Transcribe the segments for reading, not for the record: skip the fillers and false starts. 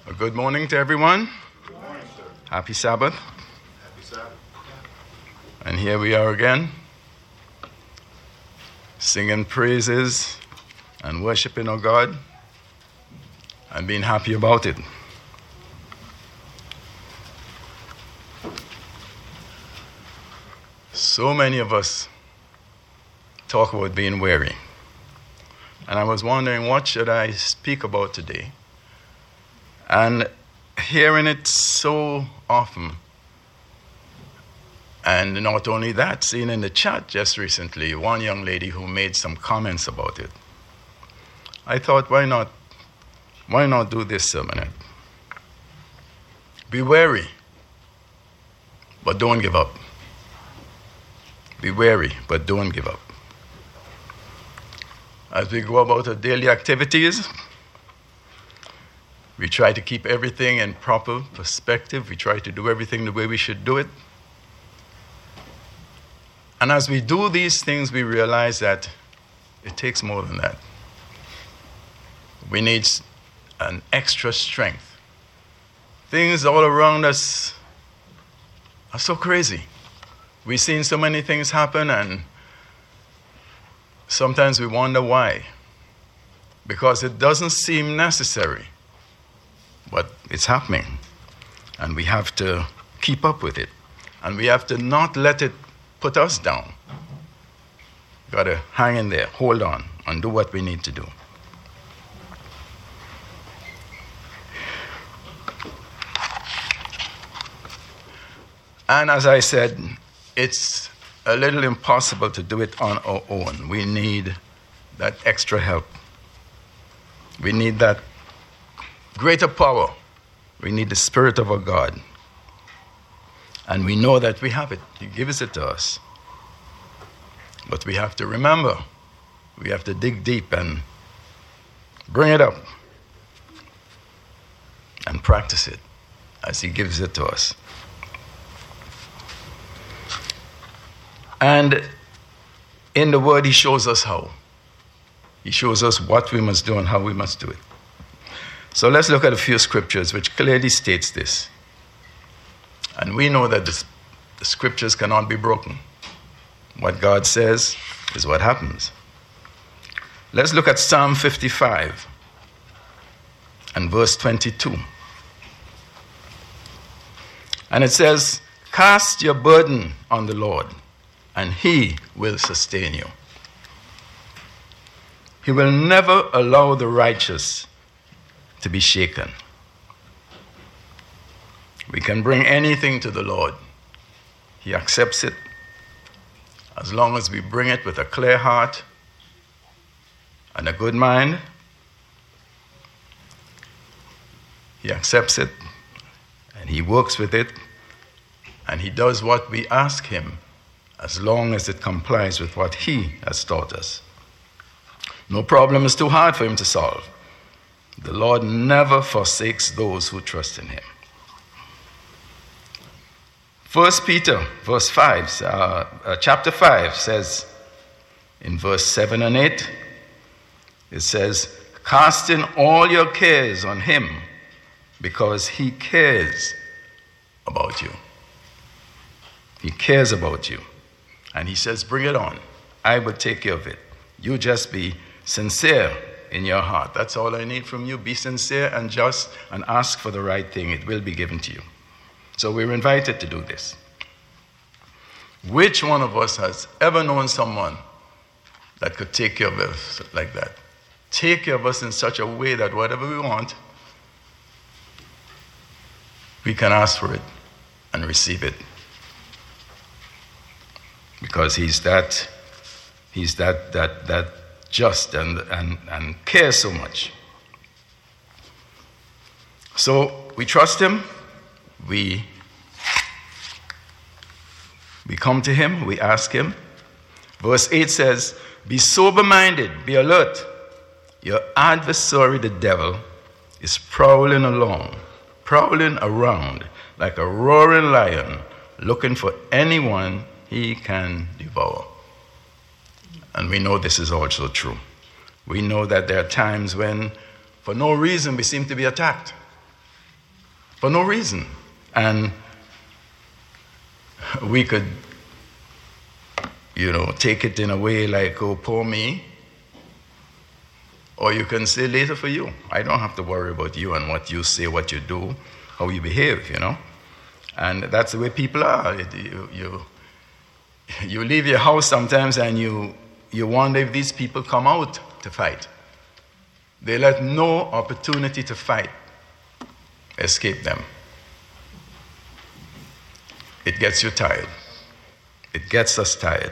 Good morning to everyone. Good morning, sir. Happy Sabbath. Happy Sabbath. And here we are again, singing praises and worshiping our God and being happy about it. So many of us talk about being weary. And I was wondering, what should I speak about today? And hearing it so often, and not only that, seeing in the chat just recently one young lady who made some comments about it, I thought, why not do this sermonette? Be wary, but don't give up. Be wary, but don't give up. As we go about our daily activities, we try to keep everything in proper perspective. We try to do everything the way we should do it. And as we do these things, we realize that it takes more than that. We need an extra strength. Things all around us are so crazy. We've seen so many things happen, and sometimes we wonder why. Because it doesn't seem necessary. But it's happening, and we have to keep up with it, and we have to not let it put us down. Got to hang in there, hold on, and do what we need to do. And as I said, it's a little impossible to do it on our own. We need that extra help. We need that greater power. We need the Spirit of our God. And we know that we have it. He gives it to us. But we have to remember, we have to dig deep and bring it up and practice it as He gives it to us. And in the Word, He shows us how. He shows us what we must do and how we must do it. So let's look at a few scriptures which clearly states this. And we know that the scriptures cannot be broken. What God says is what happens. Let's look at Psalm 55 and verse 22. And it says, "Cast your burden on the Lord, and He will sustain you. He will never allow the righteous to be shaken." We can bring anything to the Lord. He accepts it as long as we bring it with a clear heart and a good mind. He accepts it, and He works with it, and He does what we ask Him as long as it complies with what He has taught us. No problem is too hard for Him to solve. The Lord never forsakes those who trust in Him. 1 Peter chapter 5 says, in verse 7 and 8, it says, "Casting all your cares on Him, because He cares about you." He cares about you. And He says, bring it on. I will take care of it. You just be sincere in your heart. That's all I need from you. Be sincere and just, and ask for the right thing. It will be given to you. So we're invited to do this. Which one of us has ever known someone that could take care of us like that? Take care of us in such a way that whatever we want, we can ask for it and receive it. Because He's that just and cares so much. So we trust Him, we come to Him, we ask Him. Verse 8 says, "Be sober-minded, be alert. Your adversary, the devil, is prowling around like a roaring lion, looking for anyone he can devour." And we know this is also true. We know that there are times when, for no reason, we seem to be attacked. for no reason. And we could, take it in a way like, oh, poor me. Or you can say, later for you. I don't have to worry about you and what you say, what you do, how you behave, And that's the way people are. You leave your house sometimes and you wonder if these people come out to fight. They let no opportunity to fight escape them. It gets you tired. It gets us tired.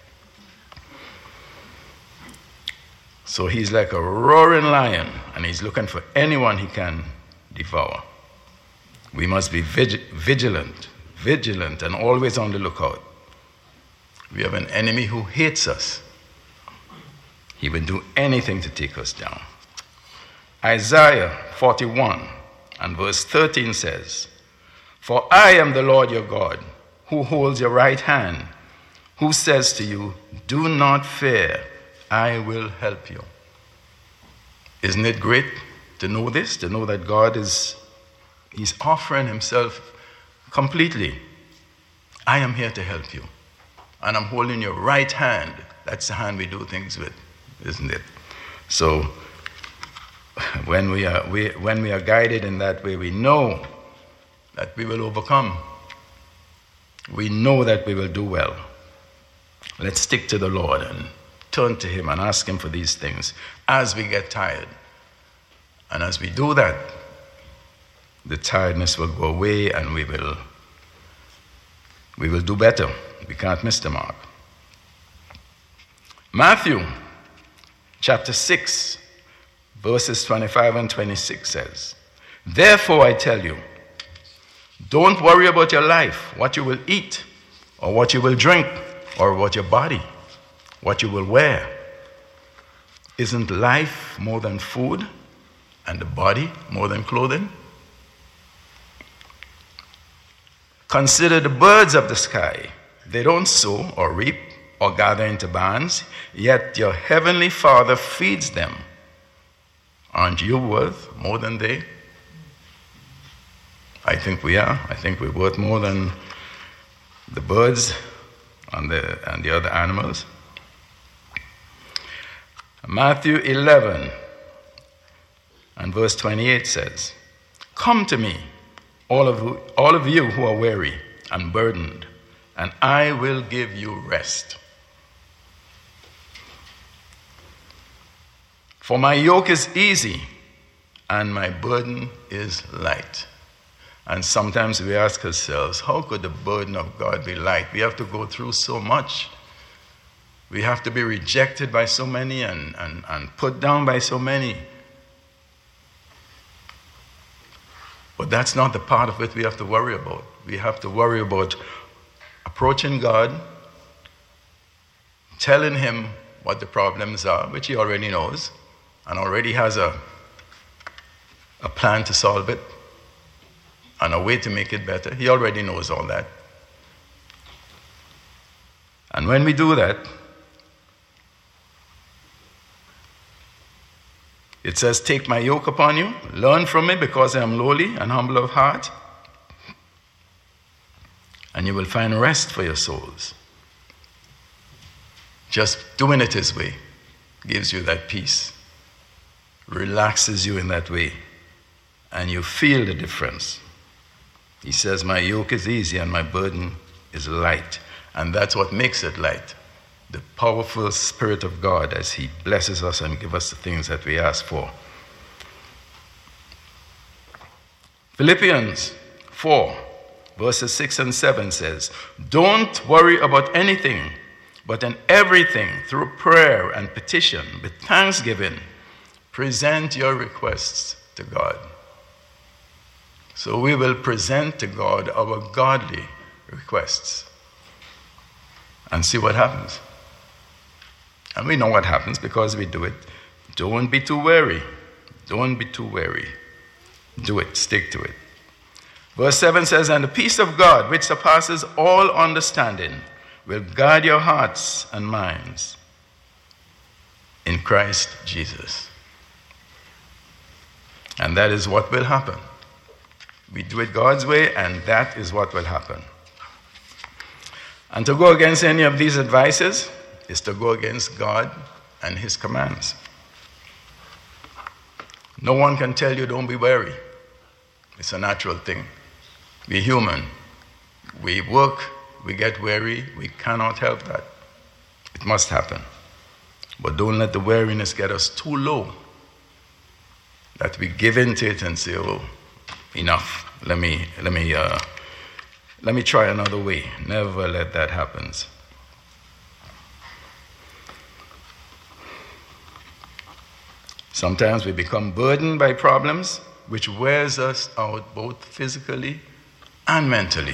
So he's like a roaring lion, and he's looking for anyone he can devour. We must be vigilant, and always on the lookout. We have an enemy who hates us. He would do anything to take us down. Isaiah 41 and verse 13 says, "For I am the Lord your God, who holds your right hand, who says to you, 'Do not fear, I will help you.'" Isn't it great to know this, to know that God He's offering himself completely. I am here to help you. And I'm holding your right hand. That's the hand we do things with, isn't it? So when we are guided in that way, we know that we will overcome. We know that we will do well. Let's stick to the Lord and turn to him and ask him for these things as we get tired. And as we do that, the tiredness will go away and we will do better. We can't miss the mark. Matthew chapter 6, verses 25 and 26 says, "Therefore I tell you, don't worry about your life, what you will eat, or what you will drink, or about your body, what you will wear. Isn't life more than food, and the body more than clothing? Consider the birds of the sky. They don't sow or reap or gather into barns, yet your heavenly Father feeds them. Aren't you worth more than they?" I think we are. I think we're worth more than the birds and the other animals. Matthew 11 and verse 28 says, "Come to me, all of you who are weary and burdened, and I will give you rest. For my yoke is easy and my burden is light." And sometimes we ask ourselves, how could the burden of God be light? We have to go through so much. We have to be rejected by so many and put down by so many. But that's not the part of it we have to worry about. We have to worry about approaching God, telling him what the problems are, which he already knows, and already has a plan to solve it, and a way to make it better. He already knows all that. And when we do that, it says, "Take my yoke upon you, learn from me, because I am lowly and humble of heart, and you will find rest for your souls." Just doing it his way gives you that peace, relaxes you in that way, and you feel the difference. He says, "My yoke is easy and my burden is light." And that's what makes it light. The powerful Spirit of God as he blesses us and gives us the things that we ask for. Philippians 4, verses 6 and 7 says, "Don't worry about anything, but in everything, through prayer and petition, with thanksgiving, present your requests to God." So we will present to God our godly requests and see what happens. And we know what happens because we do it. Don't be too wary. Don't be too wary. Do it. Stick to it. Verse 7 says, "And the peace of God, which surpasses all understanding, will guard your hearts and minds in Christ Jesus." And that is what will happen. We do it God's way, and that is what will happen. And to go against any of these advices is to go against God and his commands. No one can tell you don't be weary. It's a natural thing. We're human. We work, we get weary, we cannot help that. It must happen. But don't let the weariness get us too low that we give in to it and say, oh, enough. Let me try another way. Never let that happen. Sometimes we become burdened by problems, which wears us out both physically and mentally.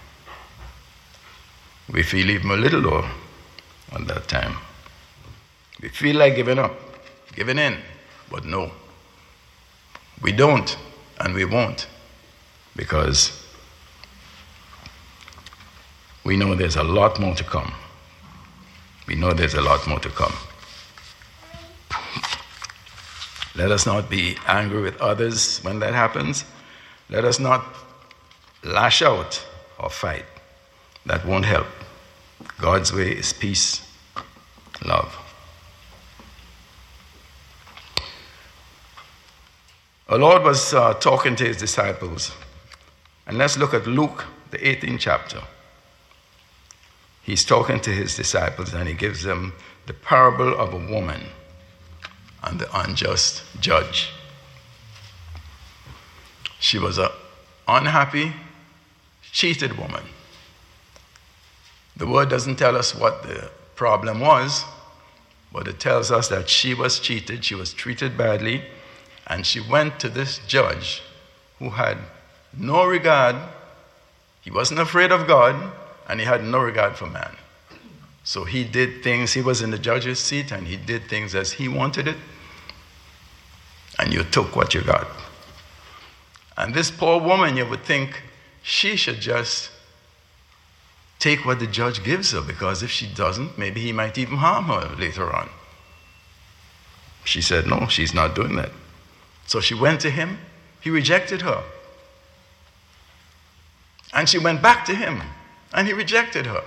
We feel even a little low at that time. We feel like giving up, giving in, but no. We don't, and we won't, because we know there's a lot more to come. We know there's a lot more to come. Let us not be angry with others when that happens. Let us not lash out or fight. That won't help. God's way is peace, love. Our Lord was talking to his disciples. And let's look at Luke, the 18th chapter. He's talking to his disciples and he gives them the parable of a woman and the unjust judge. She was an unhappy, cheated woman. The word doesn't tell us what the problem was, but it tells us that she was cheated, she was treated badly, and she went to this judge who had no regard. He wasn't afraid of God, and he had no regard for man. So he did things, he was in the judge's seat, and he did things as he wanted it, and you took what you got. And this poor woman, you would think she should just take what the judge gives her, because if she doesn't, maybe he might even harm her later on. She said, no, she's not doing that. So she went to him. He rejected her. And she went back to him, and he rejected her.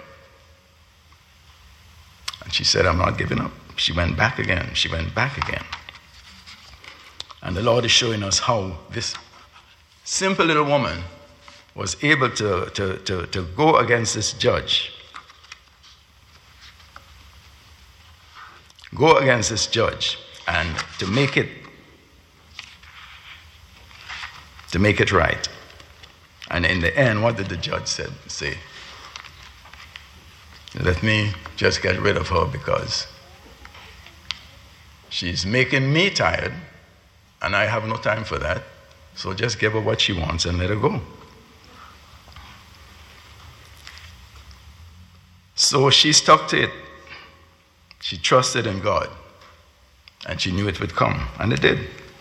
And she said, I'm not giving up. She went back again. She went back again. And the Lord is showing us how this simple little woman was able to go against this judge. Go against this judge and to make it right. And in the end, what did the judge say? Let me just get rid of her because she's making me tired and I have no time for that. So just give her what she wants and let her go. So she stuck to it. She trusted in God. And she knew it would come. And it did.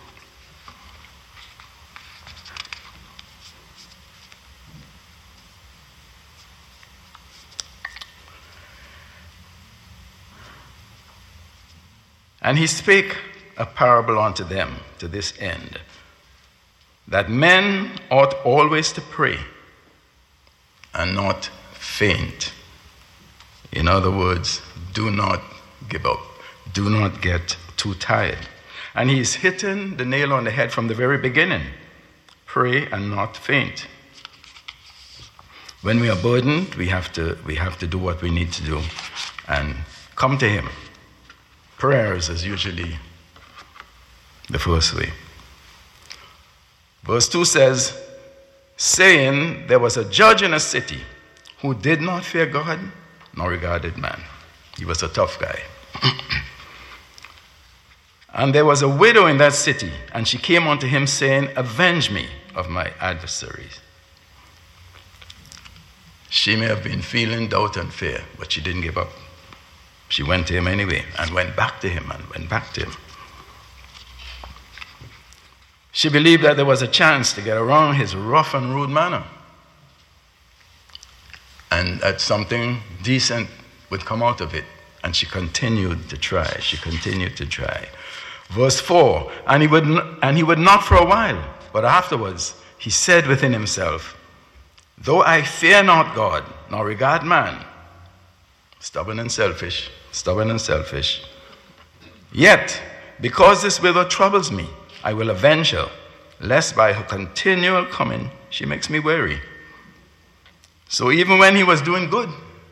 And he spake a parable unto them to this end, that men ought always to pray and not faint. In other words, do not give up. Do not get too tired. And he's hitting the nail on the head from the very beginning. Pray and not faint. When we are burdened, we have to do what we need to do and come to him. Prayers is usually the first way. Verse 2 says, saying, there was a judge in a city who did not fear God nor regarded man. He was a tough guy. And there was a widow in that city, and she came unto him saying, avenge me of my adversaries. She may have been feeling doubt and fear, but she didn't give up. She went to him anyway, and went back to him, and went back to him. She believed that there was a chance to get around his rough and rude manner, and that something decent would come out of it. And she continued to try. She continued to try. Verse 4, and he would not for a while, but afterwards he said within himself, though I fear not God, nor regard man, stubborn and selfish, yet, because this widow troubles me, I will avenge her, lest by her continual coming she makes me weary. So even when he was doing good,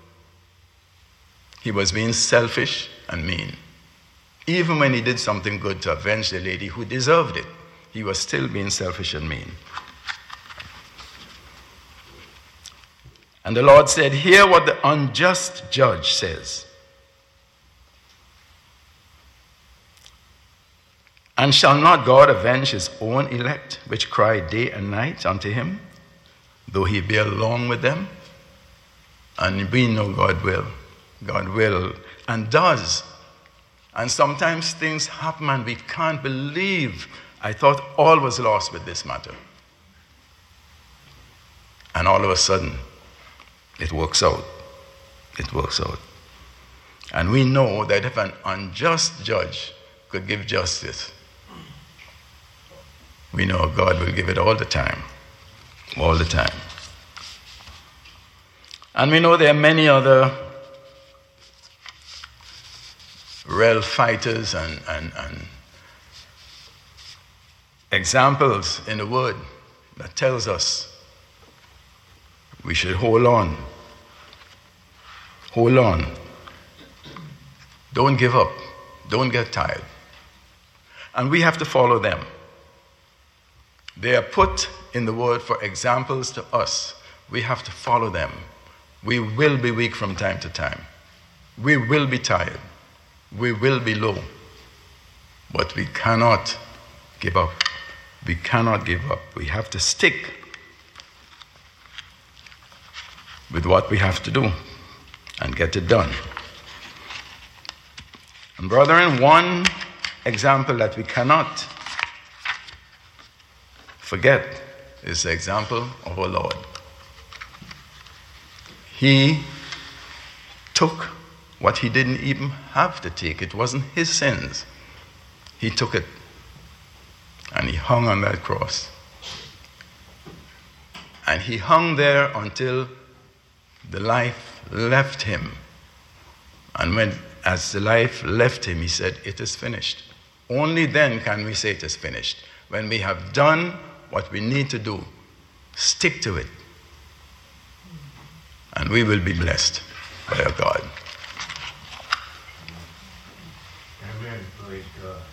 he was being selfish and mean. Even when he did something good to avenge the lady who deserved it, he was still being selfish and mean. And the Lord said, hear what the unjust judge says. And shall not God avenge his own elect, which cry day and night unto him, though he be along with them? And we know God will and does. And sometimes things happen and we can't believe. I thought all was lost with this matter. And all of a sudden, it works out. And we know that if an unjust judge could give justice, we know God will give it all the time. And we know there are many other real fighters and examples in the Word that tells us we should hold on. Don't give up. Don't get tired. And we have to follow them. They are put in the Word for examples to us. We have to follow them. We will be weak from time to time. We will be tired. We will be low. But we cannot give up. We have to stick with what we have to do and get it done. And brethren, one example that we cannot forget is the example of our Lord. He took what he didn't even have to take. It wasn't his sins. He took it and he hung on that cross. And he hung there until the life left him. And as the life left him, he said, it is finished. Only then can we say it is finished. When we have done what we need to do, stick to it. And we will be blessed by our God.